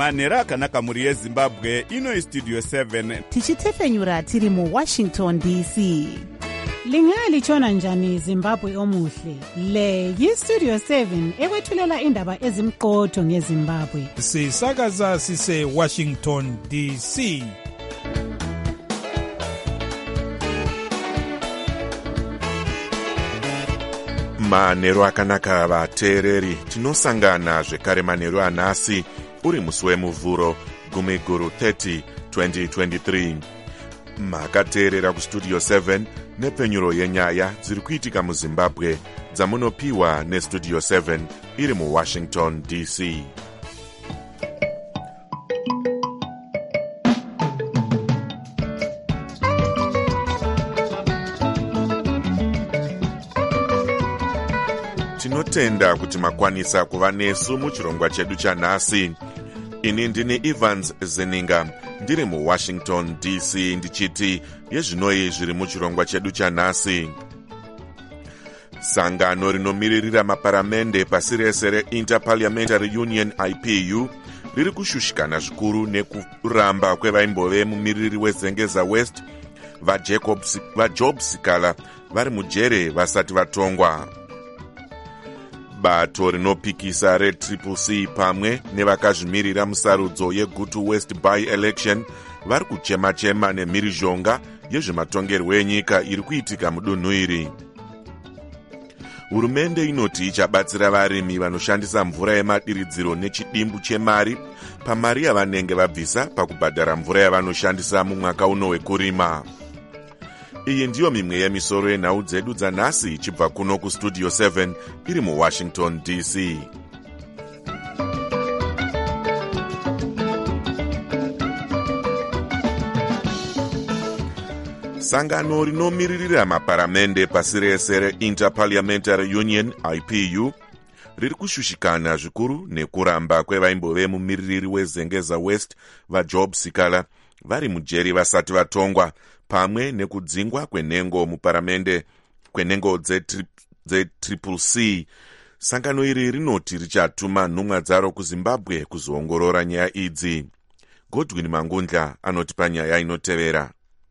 manhero akanaka mhuri yezimbabwe. Ino istudio 7 tichitefenyura tiri muWashington DC. Lingalitshona njani Zimbabwe omuhle? Le yiStudio 7 ekwethulela indaba ezimqotho ngeZimbabwe. Sisakaza sise Washington DC. Manhero akanaka vateereri, tinosangana zvekare manhero anhasi uri musi wemuvhuro Gumiguru 30 2023. Makateerera kustudio 7 nepfenyuro yenyaya dziri kuitika muZimbabwe dzamunopiwa nestudio 7 iri muWashington DC. Tinotenda kuti makwanisa kuva nesu muchirongwa chedu chanhasi. Ini ndini Evans Zeninga, ndiri muWashington DC ndichiti yezvinoi zviri muchirongwa chedu chanhasi. Sangano rinomiririra maparamende pasi rese reInter-Parliamentary Union IPU riri kushushikana zvikuru nekuramba kwevaimbove mumiriri weZengeza West vaJob Sikala vari mujere vasati vatongwa. Bato rinopikisa reCCC pamwe nevakazvimirira musarudzo yeGutu West by-election vari kuchema-chema nemhirizhonga yezvematongerwo enyika iri kuitika mudunhu iri. Hurumende inoti ichabatsira varimi vanoshandisa mvura yemadiridziro nechidimbu chemari pamari yavanenge vabvisa pakubhadhara mvura yavanoshandisa mumwaka uno wekurima. Iyi ndiyo mimwe yemisoro yenhau dzedu dzanhasi ichibva kuno kustudio 7 iri muWashington DC. Sangano rinomiririra maparamende pasi rese reInter-Parliamentary Union IPU riri kushushikana zvikuru nekuramba kwevaimbove mumiriri weZengeza West vaJob Sikala vari mujeri vasati vatongwa, pamwe nekudzingwa kwenhengo muparamende kwenhengo dzeCCC. Sangano iri rinoti richatuma nhumwa dzaro kuZimbabwe kuzoongorora nyaya idzi. Godwin Mangundla anoti panyaya inotevera.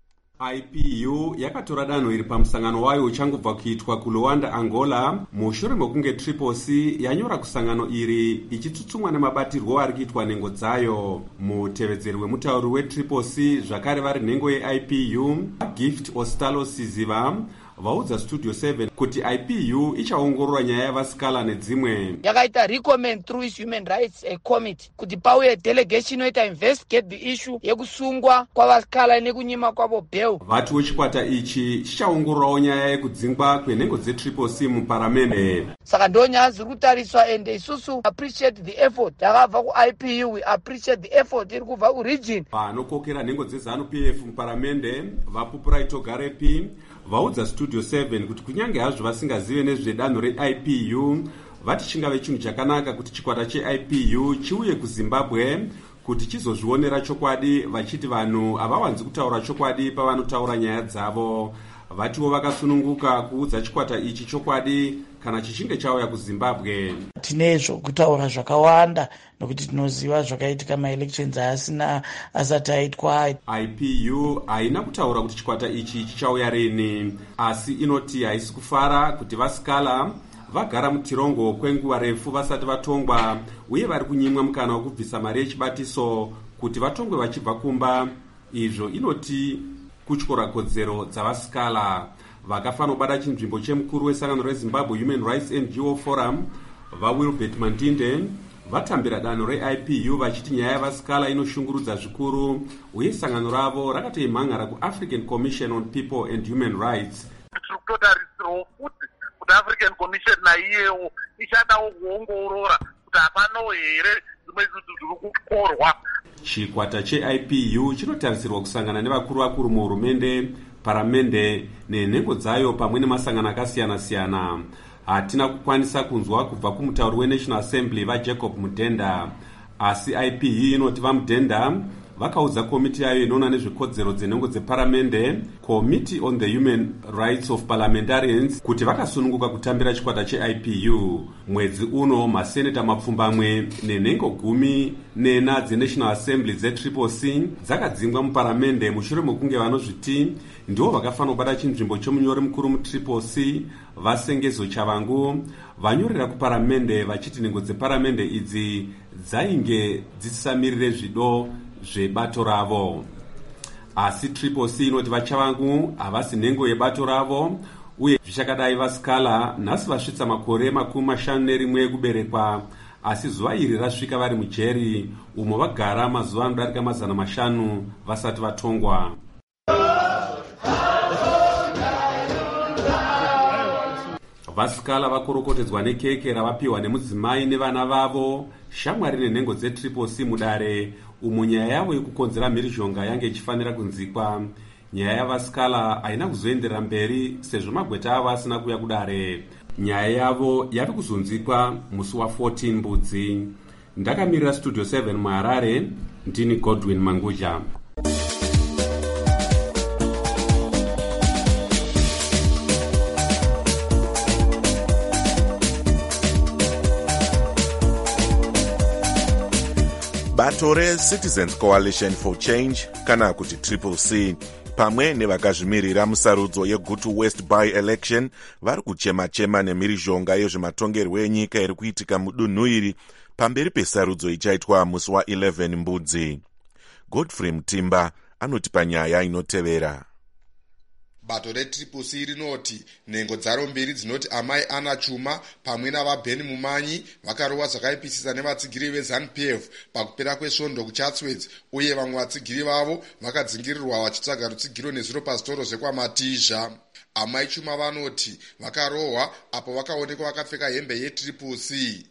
IPU yakatora danho iri pamusangano wayo uchangobva kuitwa kuLuanda, Angola, mushure mekunge CCC yanyora kusangano iri ichitsutsumwa nemabatirwo ari kuitwa nhengo dzayo. Mutevedzeri wemutauri weCCC zvakare vari nhengo yeIPU Gift Ostalo Siziva vaudza Studio 7 kuti IPU ichaongorora nyaya yavasikala nedzimwe. Yakaita recommend through its human rights committee kuti pauye delegation inoita investigate the issue yekusungwa kwavasikala nekunyima kwavo bail. Vati wechikwata ichi chichaongororawo nyaya yekudzingwa kwenhengo dzeCCC muparamende. Saka ndo nyaya ziri kutariswa ende isusu appreciate the effort yakabva kuIPU, we appreciate the effort iri kubva kuregion. Vanokokera nhengo dzeZANU-PF muparamende vaPupuraito Garepi vaudza Studio 7 kuti kunyange hazvo vasingazive nezvedanho reIPU vati chingave chinhu chakanaka kuti chikwata cheIPU chiuye kuZimbabwe kuti chizozvionera chokwadi, vachiti vanhu havawanzi kutaura chokwadi pavanotaura nyaya dzavo. Vatiwo vakasununguka kuudza chikwata ichi chokwadi kana chichinge chauya kuZimbabwe. Tine zvokutaura zvakawanda nokuti tinoziva zvakaitika maelections asati aitwa. IPU haina kutaura kuti chikwata ichi chichauya rini, asi inoti haisi kufara kuti vasikala vagara mutirongo kwenguva refu vasati vatongwa uye vari kunyimwa mukana wekubvisa mari yechibatiso kuti vatongwe vachibva kumba. Izvo inoti kutyora kodzero dzavasikala. Vakafanobata chinzvimbo chemukuru wesangano reZimbabwe Human Rights NGO Forum vaWilbert Mandinde vatambira danho reIPU vachiti nyaya yavasikala inoshungurudza zvikuru uye sangano ravo rakatoimhan'ara kuAfrican Commission on People and Human Rights. Totarisirwa futi kuti African Commission naiyewo ichadawo kuongorora kuti hapano here dzimwe zvinhu zviri kukorwa. Chikwata cheIPU chinotarisirwa kusangana nevakuru muhurumende, paramende nenhengo dzayo pamwe nemasangano akasiyana-siyana. Hatina kukwanisa kunzwa kubva kumutauri weNational Assembly vaJacob Mudenda, asi IPU inoti vaMudenda vakaudza komiti yayo inoona nezvekodzero dzenhengo dzeparamende, Committee on the Human Rights of Parliamentarians, kuti vakasununguka kutambira chikwata cheIPU. Mwedzi uno maseneta mapfumbamwe nenhengo 14 dzeNational Assembly dzetriple C dzakadzingwa muparamende mushure mekunge vanozviti ndivo vakafanira kubata chinzvimbo chomunyori mukuru mutriple C Vasengezo Chavangu vanyorera kuparamende vachiti nhengo dzeparamende idzi dzainge dzisamirire zvido zvebato ravo. Asi triple C inoti vaChavangu havasi nhengo yebato ravo, uye zvichakadai vaScala nhasi vasvitsa makore 51 ekuberekwa, asi zuva iri rasvika vari mujeri umo vagara mazuva anodarika 500 vasati vatongwa. vaScala vakorokotedzwa nekeke ravapiwa nemudzimai nevana vavo, shamwari nenhengo dzetriple C mudare umo nyaya yavo yekukonzera mhirizhonga yange ichifanira kunzikwa. Nyaya yavaScala haina kuzoenderera mberi sezvo magweta avo asina kuya kudare. Nyaya yavo yave kuzonzikwa musi wa14 Mbudzi. Ndakamirira Studio 7 muHarare, ndini Godwin Manguja. bato reCitizens Coalition for Change kana kuti Triple C pamwe nevakazvimirira musarudzo yeGutu West by-election vari kuchema-chema nemhirizhonga yezvematongerwo enyika iri kuitika mudunhu iri pamberi pesarudzo ichaitwa musi wa11 Mbudzi. Godfrey Mutimba anoti panyaya inotevera. Bato retriple C rinoti nhengo dzaro mbiri dzinoti amai Ana Chuma pamwe navaBeni Mumanyi vakarohwa zvakaipisisa nevatsigiri veZANU-PF pakupera kwesvondo kuChatsworth, uye vamwe vatsigiri vavo vakadzingirirwa vachitsvaga rutsigiro nezviro pazvitoro zvekwaMatizha. Amai Chuma vanoti vakarohwa apo vakaonekwa vakapfeka hembe yetriple C.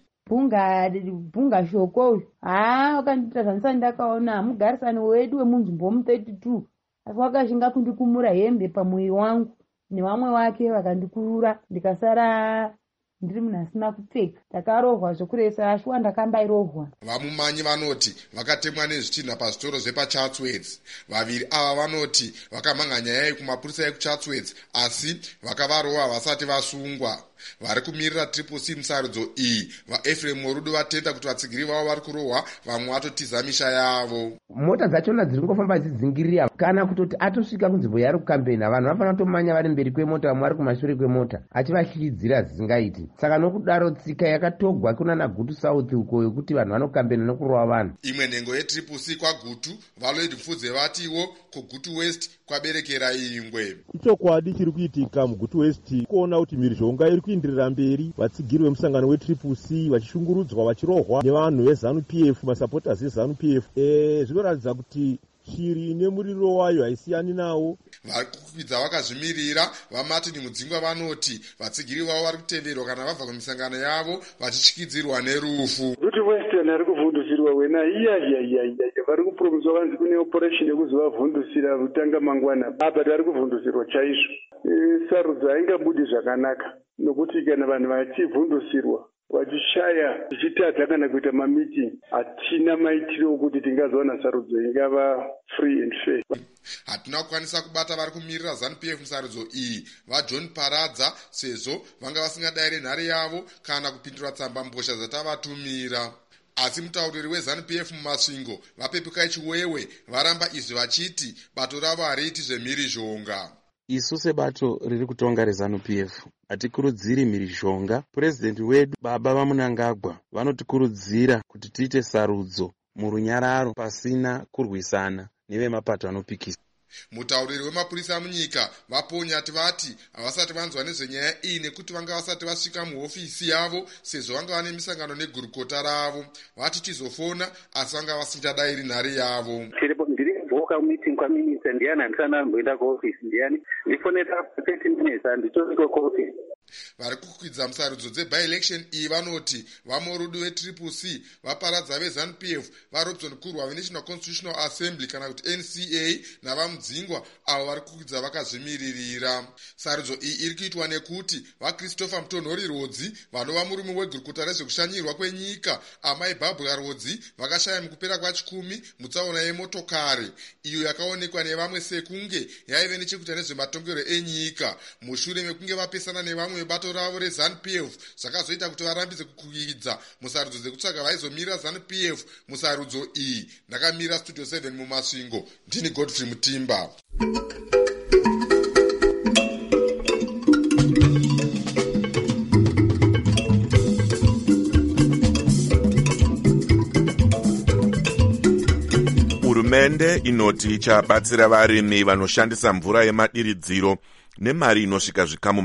Bhunga shoko wakandita zvanisani ndakaona mugarisani wedu wemunzvimbo mu32 asi wakashinga kundikumura hembe pamuviri wangu nevamwe wake vakandikurura ndikasara ndiri munhu asina kupfeka. Ndakarohwa zvokuresa ashwa ndakambairohwa. Vamumanyi vanoti vakatemwa nezvitinha pazvitoro zvepaChatsworth. Vaviri ava vanoti vakamhanga nyaya iyi kumapurisa ekuChatsworth asi vakavarohwa vasati vasungwa. Vari kumirira Triple C musarudzo iyi vaEphraim Morudu vatenda kuti vatsigiri vavo vari kurohwa, vamwe vatotiza misha yavo. Mota dzachona dziri kungofamba dzidzingirira kana kutoti atosvika kunzvimbo yaari kukambena, vanhu vanofanira kutomanya vari mberi kwemota, vamwe vari kumashure kwemota achivashyidzira zvisingaiti. Saka nokudaro tsika yakatogwa kunana Gutu South uko yokuti vanhu vanokambena nokurova vanhu. Imwe nhengo yeTriple C kwaGutu vaLloyd Mfudze vatiwo kuGutu West kwaberekera ingwe. Ichokwadi chiri kuitika muGutu West kuona kuti mhirizhonga iri kuindirira mberi, vatsigiri vemusangano weTriple C vachishungurudzwa vachirohwa nevanhu veZANU-PF, masupporters eZANU-PF. Zvinoratidza kuti shiri nemuriro wayo haisiyani nawo. Vari kukwidza vakazvimirira vaMartin Mudzingwa vanoti vatsigiri vavo vari kutenderwa kana vabva kumisangano yavo vachityidzirwa nerufu. Gutu West vari kuvhundusirwa wena vari kupromiswa vanzi kune operation yekuzovavhundusira rutanga mangwana apa vari kuvhundusirwa chaizvo. Sarudzo haingabudi zvakanaka nokuti kana vanhu vachivhundusirwa vachishaya tichitadza kana kuita mamiting hatina maitiro okuti tingazoona sarudzo ingava free and fair. Hatina kukwanisa kubata vari kumirira ZANU-PF musarudzo iyi vaJohn Paradza sezvo vanga vasingadayire nhare yavo kana kupindura tsamba mbozha dzatavatumira. Asi mutauriri weZANU-PF mumasvingo vaPepukai Chiwewe varamba izvi vachiti bato ravo hariiti zvemhirizhonga. Isu sebato riri kutonga reZANU-PF hatikurudziri mhirizhonga. Purezidendi wedu Baba vaMunangagwa vanotikurudzira kuti tiite sarudzo murunyararo pasina kurwisana nevemapato anopikisa. Mutauriri wemapurisa munyika vaPonyati vati havasati vanzwa nezvenyaya iyi nekuti vanga vasati vasvika muhofisi yavo sezvo vanga vane misangano negurukota ravo. Vati tizofona asi vanga vasingadayiri nhare yavo. Voka meeting kwa minutes ndiani handisana amboenda kuoffice ndiani ndifoneta 30 minutes handitosvika kuoffice. vari kukwidza musarudzo dzebi-election iyi vanoti vamorudu vetriple C vaparadza veZANU-PF vaRobson Kurwa veNational Constitutional Assembly kana kuti NCA navamudzingwa avo vari kukwidza vakazvimiririra. Sarudzo iyi iri kuitwa nekuti vaChristopher Mutonhori Rodzi vanova murume wegurukuta rezvekushanyirwa kwenyika amai Barbara Rodzi vakashaya mukupera kwa10 mutsaona yemotokari iyo yakaonekwa nevamwe sekunge yaive nechekuita nezvematongerwo enyika mushure mekunge vapesana nevamwe vebato ravo reZANU-PF zvakazoita kuti varambidze kukwidza musarudzo dzekutsvaga vaizomira ZANU-PF musarudzo iyi. Ndakamira Studio 7 mumasvingo, ndini Godfrey Mutimba. Hurumende inoti ichabatsira varimi vanoshandisa mvura yemadiridziro nemari inosvika zvikamu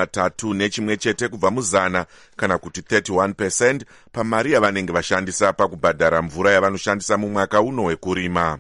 31 kubva muzana kana kuti 31% pamari yavanenge vashandisa pakubhadhara mvura yavanoshandisa mumwaka uno wekurima.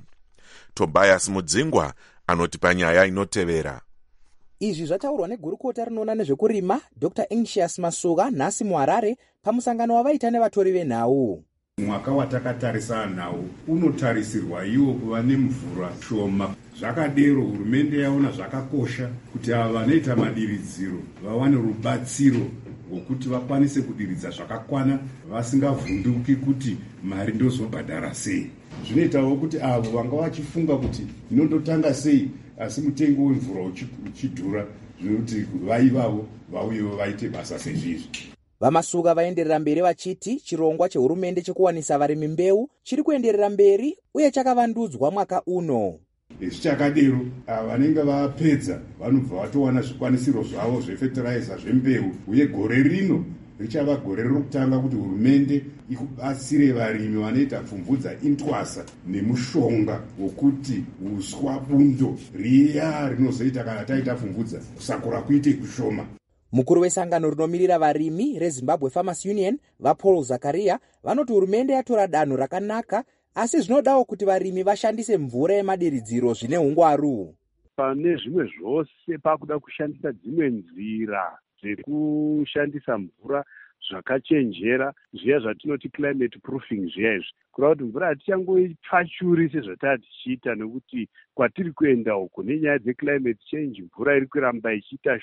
Tobias Mudzingwa anoti panyaya inotevera. Izvi zvataurwa negurukota rinoona nezvekurima Dr. Anxious Masuga nhasi muHarare pamusangano wavaita nevatori venhau. Mwaka watakatarisana nawo unotarisirwa iwo kuva nemvura shoma. Zvakadero hurumende yaona zvakakosha kuti ava vanoita madiridziro vawane rubatsiro rwokuti vakwanise kudiridza zvakakwana vasingavhunduki kuti mari ndozobhadhara sei. Zvinoitawo kuti avo vanga vachifunga kuti inondotanga sei asi mutengo wemvura uchidhura zvinokuti vaivavo vauyewo vaite basa sezvizvi. Vamasuga vaenderera mberi vachiti chirongwa chehurumende chekuwanisa varimi mbeu chiri kuenderera mberi uye chakavandudzwa mwaka uno. Zvichakadero vanenge vapedza vanobva vatowana zvikwanisiro zvavo zvefertilizer zvembeu uye gore rino richava gore rokutanga kuti hurumende ikubatsire varimi vanoita pfumvudza intwasa nemushonga wokuti uswa bundo riya rinozoita kana taita pfumvudza kusakura kuite kushoma. Mukuru wesangano rinomirira varimi reZimbabwe Farmers Union vaPaul Zakaria vanoti hurumende yatora danho rakanaka asi zvinodawo kuti varimi vashandise mvura yemadiridziro zvine hungwaru. Pane zvimwe zvose pakuda kushandisa dzimwe nzira dzekushandisa mvura zvakachenjera zviya zvatinoti climate proofing zviya izvi kureva kuti mvura hatichangoipfachuri sezvatava tichiita nekuti kwatiri kuenda uko nenyaya dzeclimate change mvura iri kuramba ichiita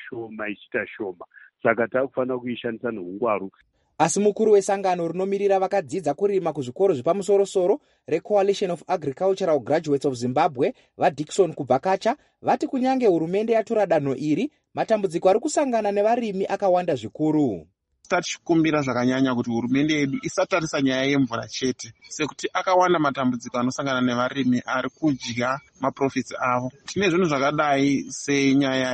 shoma saka takufanira kuishandisa nehungwaru. Asi mukuru wesangano rinomirira vakadzidza kurima kuzvikoro zvepamusoro-soro reCoalition of Agricultural Graduates of Zimbabwe vaDickson Kubvakacha vati kunyange hurumende yatora danho iri matambudziko ari kusangana nevarimi akawanda zvikuru. Tichikumbira zvakanyanya kuti hurumende yedu isatarisa nyaya yemvura chete sekuti akawanda matambudziko anosangana nevarimi ari kudya maprofits avo. Tine zvinhu zvakadai senyaya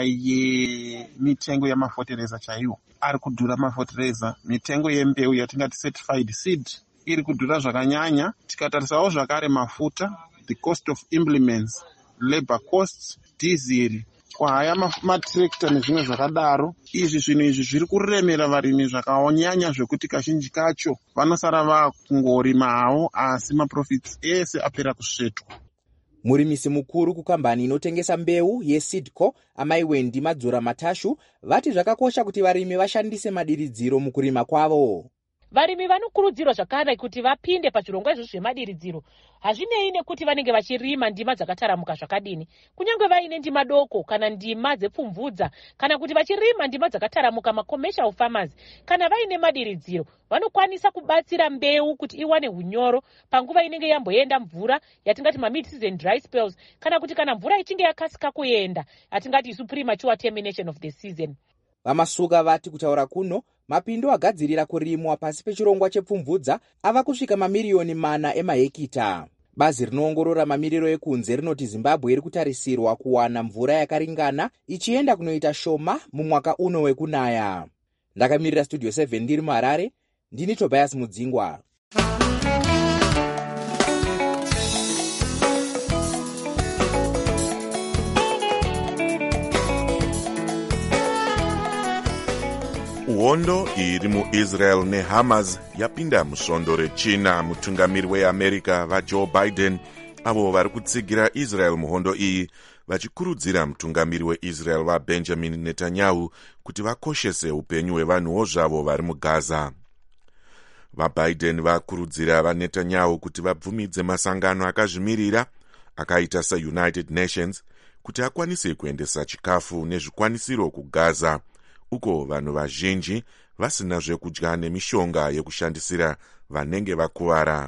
yemitengo yemafotereza chaiwo ari kudhura mafotereza, mitengo yembeu yatingati certified seed iri kudhura zvakanyanya. Tikatarisawo zvakare mafuta, the cost of implements, labor costs, diesel, kwahaya matrekta nezvimwe zvakadaro. Izvi zvinhu izvi zviri kuremera varimi zvakanyanya zvekuti kazhinji kacho vanosara vakungorima havo asi maprofits ese apera kusvetwa. Murimisi mukuru kukambani inotengesa mbeu yeSeedco amai Wendi Madzura Matashu vati zvakakosha kuti varimi vashandise madiridziro mukurima kwavo. Varimi vanokurudzirwa zvakare kuti vapinde pazvirongwa izvo zvemadiridziro. Hazvinei nekuti vanenge vachirima ndima dzakataramuka zvakadini, kunyange vaine ndima doko kana ndima dzepfumvudza kana kuti vachirima ndima dzakataramuka macommercial farmers, kana vaine madiridziro vanokwanisa kubatsira mbeu kuti iwane hunyoro panguva inenge yamboenda mvura yatingati mid season dry spells, kana kuti kana mvura ichinge yakasika kuenda yatingati isu premature termination of the season. Vamasuga vati kutaura kuno mapindo agadzirira kurimwa pasi pechirongwa chepfumvudza ava kusvika mamiliyoni 4 emahekita. Bazi rinoongorora mamiriro ekunze rinoti Zimbabwe iri kutarisirwa kuwana mvura yakaringana ichienda kunoita shoma mumwaka uno wekunaya. Ndakamirira Studio 7 ndiri muHarare, ndini Tobias Mudzingwa. Hondo iri muIsrael neHamas yapinda musvondo rechina. Mutungamiri weAmerica vaJoe Biden avo vari kutsigira Israel muhondo iyi vachikurudzira mutungamiri weisrael vabenjamin netanyahu kuti vakoshese upenyu hwevanhuwo zvavo vari mugaza. VaBiden vakurudzira vaNetanyahu kuti vabvumidze masangano akazvimirira akaita saUnited Nations kuti akwanise kuendesa chikafu nezvikwanisiro kuGaza, uko vanhu vazhinji vasina zvekudya nemishonga yekushandisira vanenge vakuvara.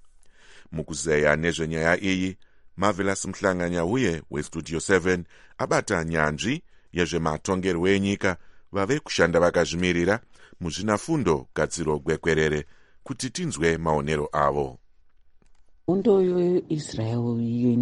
Mukuzeya nezvenyaya iyi, Marvelous Mhlanga uye weStudio 7 abata nyanzvi yezvematongerwo enyika vave kushanda vakazvimirira muzvinafundo gadziro gwekwerere kuti tinzwe maonero avo. Hondo yeIsrael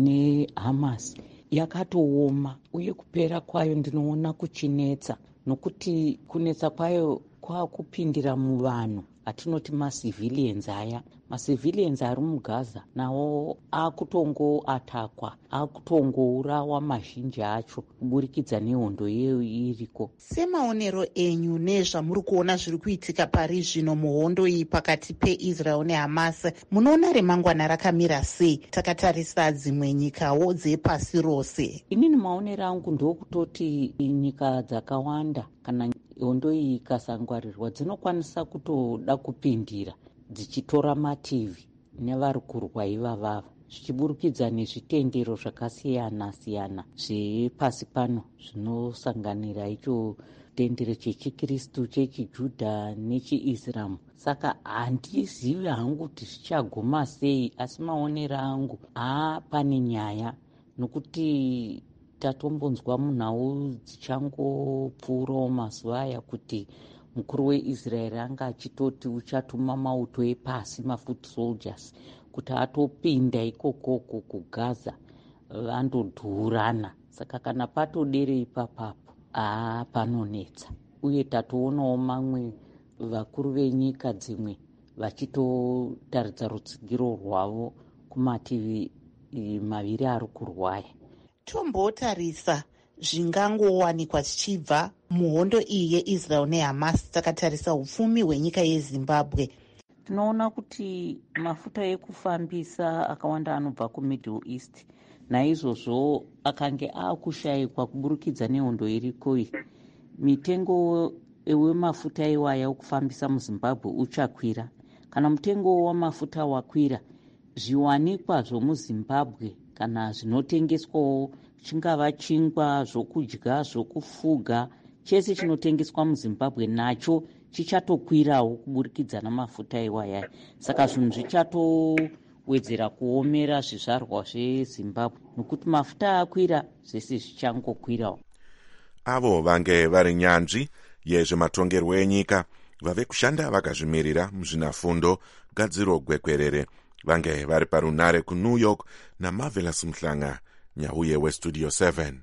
neHamas yakatooma uye kupera kwayo ndinoona kuchinetsa, nokuti kunetsa kwayo kwakupindira muvanhu atinoti macivilians aya. Macivilians ari muGaza nawo akutongoatakwa, akutongourawa mazhinji acho kuburikidza nehondo yeyo iriko. Semaonero enyu nezvamuri kuona zviri kuitika pari zvino muhondo iyi pakati peIsrael neHamas, munoona remangwana rakamira sei takatarisa dzimwe nyikawo dzepasi rose? Inini maonero angu ndokutoti nyika dzakawanda kana hondo iyi ikasangwarirwa dzinokwanisa kutoda kupindira dzichitora mativi nevari kurwa ivavava, zvichiburikidza nezvitendero zvakasiyana-siyana zvepasi pano zvinosanganira icho tendero chechikristu, chechijudha nechiislamu. Saka handizivi hangu kuti zvichaguma sei, asi maonero angu pane nyaya, nokuti tatombonzwa munhau dzichangopfuurawo mazuva aya kuti mukuru weIsrael anga achitoti uchatuma mauto epasi, mafoot soldiers, kuti atopinda ikokoko kuGaza vandodhurana. Saka kana patodere ipapapo panonetsa, uye tatoonawo mamwe vakuru venyika dzimwe vachitotaridza rutsigiro rwavo kumativi maviri ari kurwaya. Tombotarisa zvingangowanikwa zvichibva muhondo iyi yeIsrael neHamas takatarisa upfumi hwenyika yeZimbabwe. Tinoona kuti mafuta ekufambisa akawanda anobva kuMiddle East, naizvozvo akange akushayikwa kuburikidza nehondo iriko iyi. Mitengo wemafuta iwaya okufambisa muZimbabwe uchakwira. Kana mutengo wamafuta wakwira, zviwanikwa zvomuZimbabwe kana zvinotengeswawo, chingava chingwa, zvokudya, zvokufuga, chese chinotengeswa muZimbabwe nacho chichatokwirawo kuburikidza namafuta iwaya. Saka zvinhu zvichatowedzera kuomera zvizvarwa zveZimbabwe, nokuti mafuta akwira zvese zvichangokwirawo. Avo vange vari nyanzvi yezvematongerwo enyika vave kushanda vakazvimirira muzvinafundo gadziro gwekwerere vange vari parunare kuNew York naMarvelous Mhlanga nyauye weStudio 7.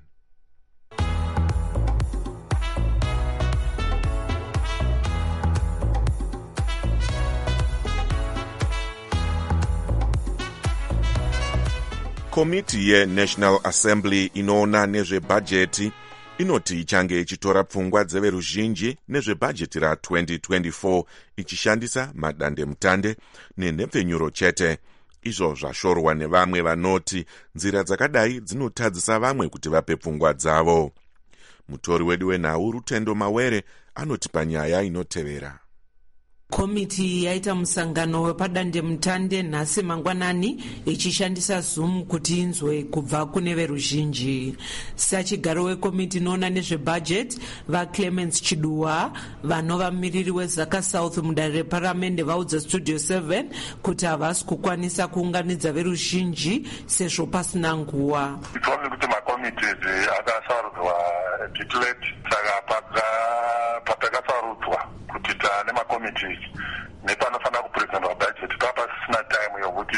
Komiti yeNational Assembly inoona nezvebhajeti inoti ichange ichitora pfungwa dzeveruzhinji nezvebhajeti ra2024 ichishandisa madandemutande nenhepfenyuro chete. Izvo zvashorwa nevamwe vanoti nzira dzakadai dzinotadzisa vamwe kuti vape pfungwa dzavo. Mutori wedu wenhau Rutendo Mawere anoti panyaya inotevera. Komiti yaita musangano wepadandemutande nhasi mangwanani ichishandisa Zoom kuti inzwe kubva kune veruzhinji. Sachigaro wekomiti inoona nezvebhajeti vaClemens Chiduwa vanova mumiriri weZaka South mudare reparamende vaudza Studio 7 kuti havasi kukwanisa kuunganidza veruzhinji sezvo pasina nguva. Itomi kuti makomiti akasarudzwa declared, saka patakasarudzwa kuti tane makomiti nepanofanira kupresentwa budget papasina time yokuti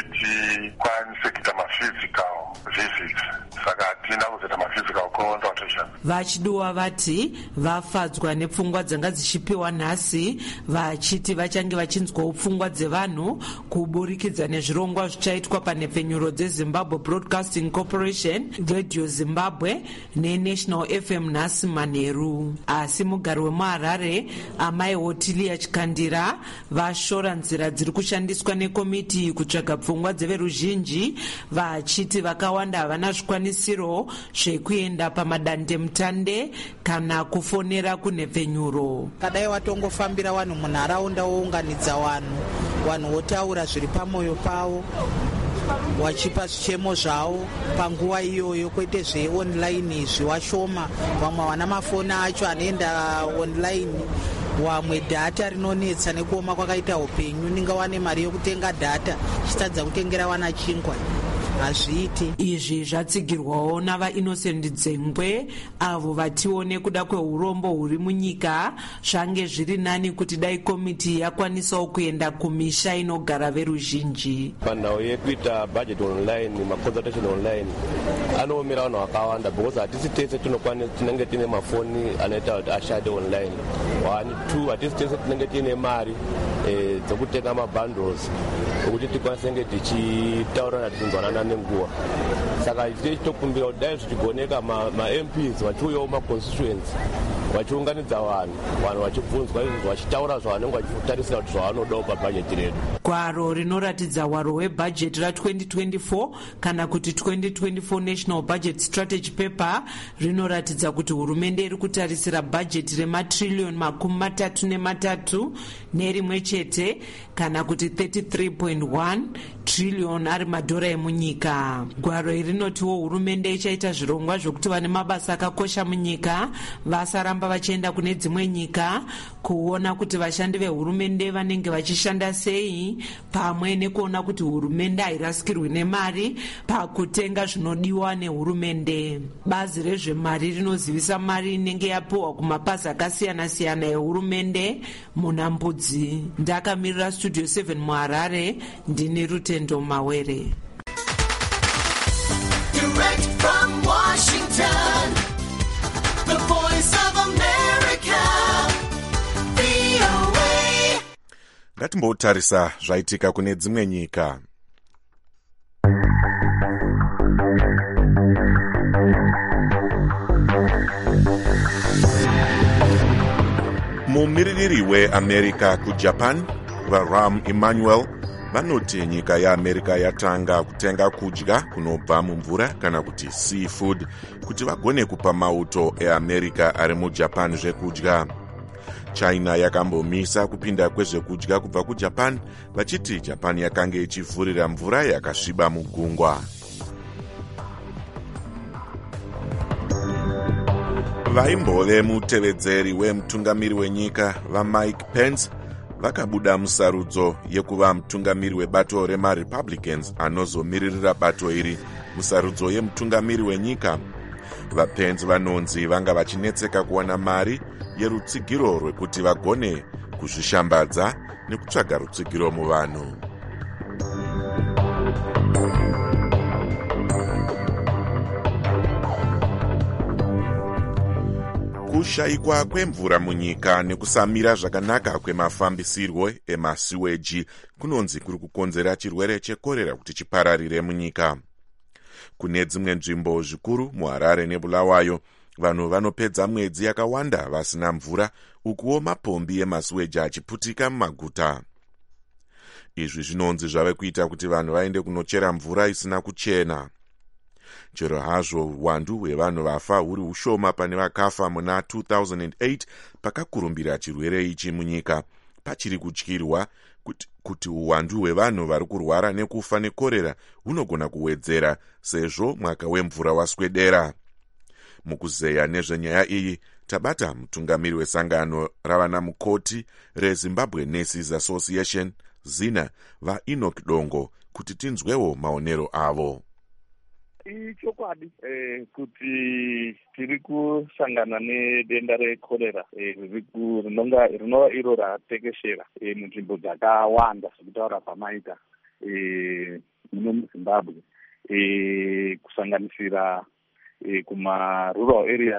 tikwanise kuita maphysical visits, saka hatina kuzoita maphysical consultation. vachiduwa vati vafadzwa nepfungwa dzanga dzichipiwa nhasi, vachiti vachange vachinzwawo pfungwa dzevanhu kuburikidza nezvirongwa zvichaitwa panhepfenyuro dzezimbabwe broadcasting corporation, radio zimbabwe nenational fm nhasi manheru. Asi mugari wemuharare amai Otilia Chikandira vashora nzira dziri kushandiswa nekomiti kutsvaga pfungwa dzeveruzhinji, vachiti vakawanda havana zvikwanisiro zvekuenda pamadandemutande kana kufonera kunhepfenyuro. Kadai watongofambira vanhu munharaunda wounganidza vanhu votaura zviri pamwoyo pavo, wachipa zvichemo zvavo panguva iyoyo, kwete zveonline izvi washoma. Vamwe wana mafoni acho anoenda online, wamwe dhata rinonetsa nekuoma kwakaita upenyu, ningawane mari yokutenga dhata chitadza kutengera wana chingwa. Hazviiti. Izvi zvatsigirwawo navaInnocent Dzengwe, avo vatiwo nekuda kweurombo huri munyika zvange zviri nani kuti dai komiti yakwanisawo kuenda kumisha inogara veruzhinji. Panhau yekuita budget online, maconsultation online anoomera vanhu vakawanda because hatisi tese tinenge tine mafoni anoita kuti ashande online. 1 2 hatisi tese tinenge tine mari dzokutenga mabundles okuti tikwanise nge tichitaurana tichinzwanana nenguva. Saka tichitokumbira kuti dai zvichigoneka maMPs vachiuyawo maconstituents vachiunganidza vanhu vachibvunzwa izvozvo, vachitaura zvavanenge vachitarisira kuti zvavanodawo pabhajeti redu. Gwaro rinoratidza hwaro hwebhajeti ra2024 kana kuti 2024 National Budget Strategy Paper rinoratidza kuti hurumende iri kutarisira bhajeti rematrilioni 33 nerimwe chete kana kuti 33.1 trillion ari madhora emunyika. Gwaro iri rinotiwo hurumende ichaita zvirongwa zvokuti vane mabasa akakosha munyika vasaramba vachienda kune dzimwe nyika, kuona kuti vashandi vehurumende vanenge vachishanda sei, pamwe nekuona kuti hurumende hairasikirwi nemari pakutenga zvinodiwa nehurumende. Bazi rezvemari rinozivisa mari inenge yapiwa kumapasi akasiyana-siyana ehurumende muna Mbudzi. Ndakamirira Studio 7 muHarare, ndini Rutendo Mawere. Direct from Washington, the voice of America, VOA. Ngatimbotarisa zvaitika kune dzimwe nyika. Mumiririri weAmerica kuJapan, vaRahm Emanuel, vanoti nyika yeAmerica yatanga kutenga kudya kunobva mumvura kana kuti seafood kuti vagone kupa mauto eAmerica ari muJapan zvekudya. China yakambomisa kupinda kwezvekudya kubva kuJapan, vachiti Japan yakange ichivhurira mvura yakasviba mugungwa. Vaimbove mutevedzeri wemutungamiri wenyika vaMike Pence vakabuda musarudzo yekuva mutungamiri webato remaRepublicans anozomiririra bato iri musarudzo yemutungamiri wenyika. VaPence vanonzi vanga vachinetseka kuwana mari yerutsigiro rwekuti vagone kuzvishambadza nekutsvaga rutsigiro muvanhu. Kushayikwa kwemvura munyika nekusamira zvakanaka kwemafambisirwo emasiweji kunonzi kuri kukonzera chirwere chekorera kuti chipararire munyika. Kune dzimwe nzvimbo zvikuru muHarare neBulawayo, vanhu vanopedza mwedzi yakawanda vasina mvura, ukuwo mapombi emasiweji achiputika mumaguta. Izvi zvinonzi zvave kuita kuti vanhu vaende kunochera mvura isina kuchena. Chero hazvo uwandu hwevanhu vafa huri ushoma pane vakafa muna 2008 pakakurumbira chirwere ichi munyika, pachiri kutyirwa kuti uwandu hwevanhu vari kurwara nekufa nekorera hunogona kuwedzera sezvo mwaka wemvura waswedera. Mukuzeya nezvenyaya iyi tabata mutungamiri wesangano ravana mukoti reZimbabwe Nurses Association ZINA vaEnoch Dongo kuti tinzwewo maonero avo. Ichokwadi kuti tiri kusangana nedenda rekorera rinova iro ratekeshera munzvimbo dzakawanda sekutaura pamaita muno muZimbabwe, kusanganisira kuma rural areas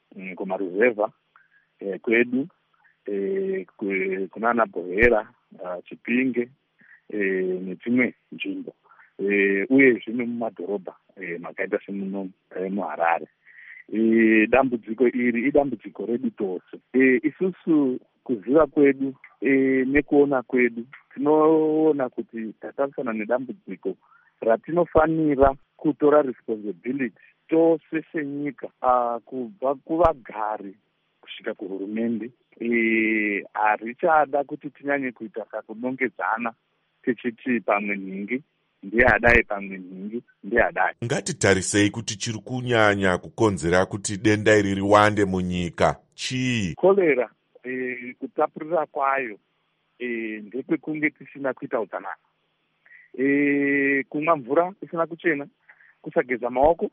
kumaruzevha kwedu, kunana Bhohera, Chipinge nedzimwe nzvimbo, uye zvino mumadhorobha makaita semuno muHarare. Dambudziko iri idambudziko redu tose. Isusu kuziva kwedu nekuona kwedu tinoona kuti tatarisana nedambudziko ratinofanira kutora responsibility tose senyika, kubva kuvagari kusvika kuhurumende. Harichada kuti tinyanye kuita kakunongedzana tichiti pamwe nhingi ndeyadai pamwe nhingi ndeyadai. Ngatitarisei kuti chiri kunyanya kukonzera kuti denda iri riwande munyika chii? Kolera kutapurira kwayo ndekwekunge tisina kuita utsanana, kumwa mvura isina kuchena, kusageza maoko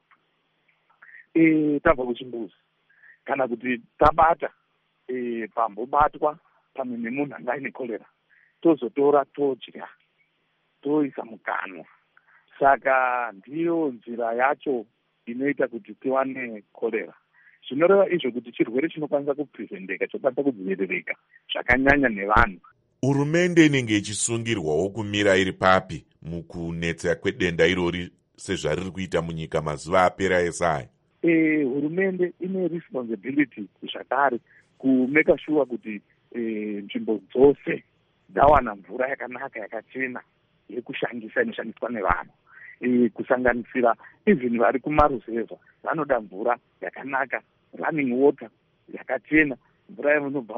tabva kuchimbuzi, kana kuti tabata pambobatwa pamwe nemunhu anga ane kolera, tozotora todya toisa mukanwa. Saka ndiyo nzira yacho inoita kuti tiwane kolera. Zvinoreva izvo kuti chirwere chinokwanisa kuprevendeka, chokwanisa kudziviririka zvakanyanya nevanhu. Hurumende inenge ichisungirwawo kumira iri papi mukunetsa kwedenda irori sezvariri kuita munyika mazuva apera esaya? Hurumende ine responsibility zvakare kumeka sure kuti nzvimbo dzose dzawana mvura yakanaka yakachena yekushandisa inoshandiswa nevanhu, kusanganisira even vari kumaruzevha vanoda mvura yakanaka, running water yakachena, mvura inobva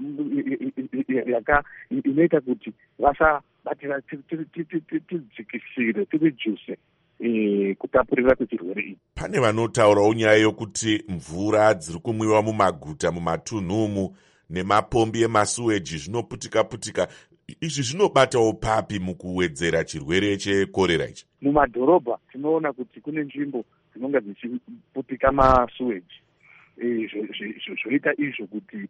inoita kuti vasabatira tidzikisire tirijuse kutapurira kwechirwere ichi. Pane vanotaurawo nyaya yokuti mvura dziri kumwiwa mumaguta mumatunhumu nemapombi emasuweji zvinoputika-putika. Izvi zvinobatawo papi mukuwedzera chirwere chekorera ichi? Mumadhorobha tinoona kuti kune nzvimbo dzinonga dzichiputika masuweji, zvoita izvo kuti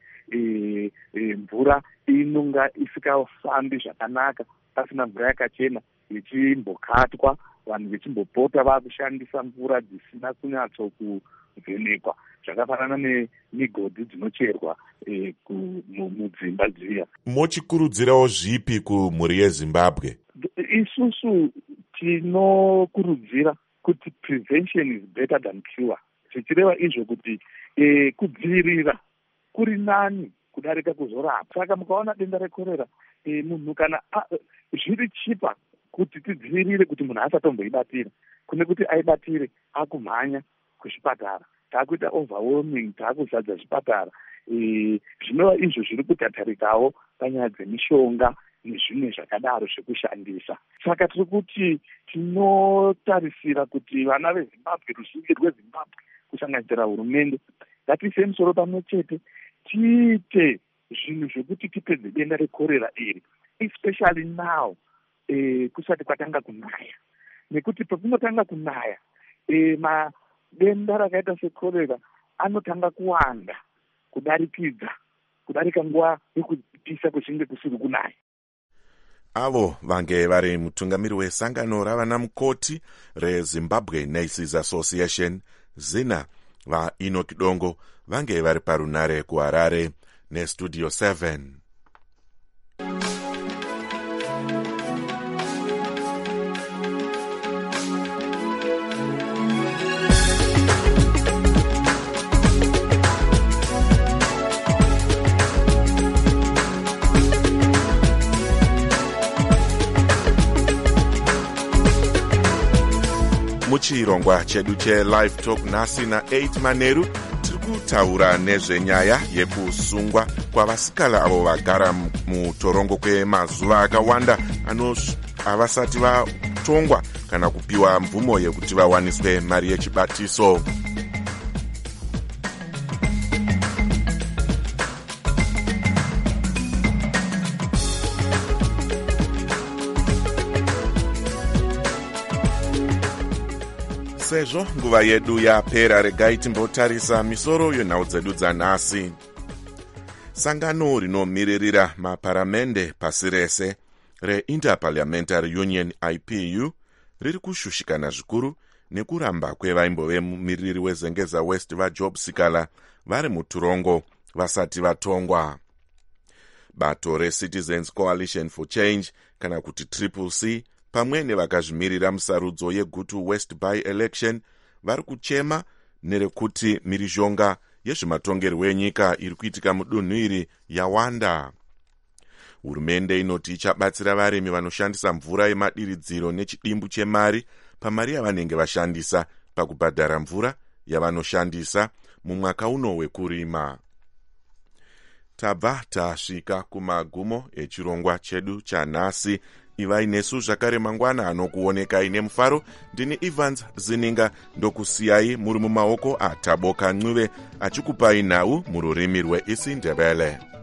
mvura inonga isikafambi zvakanaka pasina mvura yakachena, ichimbokatwa, vanhu vechimbopota vakushandisa mvura dzisina kunyatsokuvhenekwa, zvakafanana nemigodhi dzinocherwa mudzimba dziya. Mochikurudzirawo zvipi kumhuri yeZimbabwe? Isusu tinokurudzira kuti prevention is better than cure. Zvichireva izvo kuti kudzivirira kuri nani kudarika kuzorapa. Saka mukaona denda rekorera, munhu kana zviri chipa kuti tidzivirire kuti munhu asatomboibatira, kune kuti aibatire akumhanya kuzvipatara, taakuita overwhelming, taakuzadza zvipatara. Zvinova izvo zviri kutatarikawo panyaya dzemishonga nezvimwe zvakadaro zvekushandisa. Saka tiri kuti tinotarisira kuti vana veZimbabwe, ruzhinji rweZimbabwe kusanganisira hurumende, ngatiise musoro pamwe chete tiite zvinhu zvekuti tipedze denda rekorera iri, especially now kusati kwatanga kunaya, nekuti pakunotanga kunaya madenda rakaita sekorera anotanga kuwanda kudarika nguva yekupisa kuchinge kusiri kunaya. Avo vange vari mutungamiri wesangano ravana mukoti reZimbabwe Nurses Association, zina vaEnoch Dongo, vange vari parunare kuHarare neStudio 7. Muchirongwa chedu cheLive Talk nhasi na8 Manheru tiri kutaura nezvenyaya yekusungwa kwavasikana avo vagara mutorongo kwemazuva akawanda havasati vatongwa kana kupiwa mvumo yekuti vawaniswe mari yechibatiso. Sezvo nguva yedu yapera, regai timbotarisa misoro yenhau dzedu dzanhasi. Sangano rinomiririra maparamende pasi rese reInterparliamentary Union IPU riri kushushikana zvikuru nekuramba kwevaimbove wezengeza west vajob sikala vari muturongo vasati vatongwa. Bato reCitizens Coalition for Change kana kuti CCC pamwe nevakazvimirira musarudzo yegutu West by-election vari kuchema nerekuti mhirizhonga yezvematongerwo enyika iri kuitika mudunhu iri yawanda. Hurumende inoti ichabatsira varimi vanoshandisa mvura yemadiridziro nechidimbu chemari pamari yavanenge vashandisa pakubhadhara mvura yavanoshandisa mumwaka uno wekurima. Tabva tasvika kumagumo echirongwa chedu chanhasi. Ivai nesu zvakare mangwana anokuonekai nemufaro. Ndini Evans Zininga ndokusiyai muri mumaoko aTaboka Ncube achikupai nhau mururimi rweIsiNdebele.